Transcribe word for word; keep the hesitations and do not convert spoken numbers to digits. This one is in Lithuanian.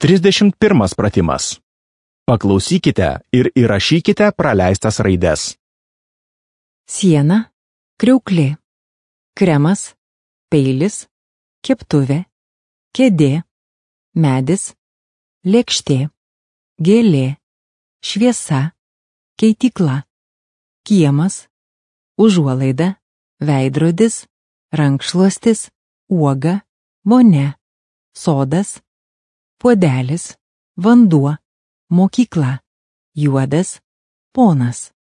trisdešimt pirmas pratimas. Paklausykite ir įrašykite praleistas raides. Siena, kriauklė, kremas, peilis, keptuvė, kėdė, medis, lėkštė, gėlė, šviesa, keitykla, kiemas, užuolaida, veidrodis, rankšluostis, uoga, vonia, sodas, puodelis, vanduo, mokykla, juodas, ponas.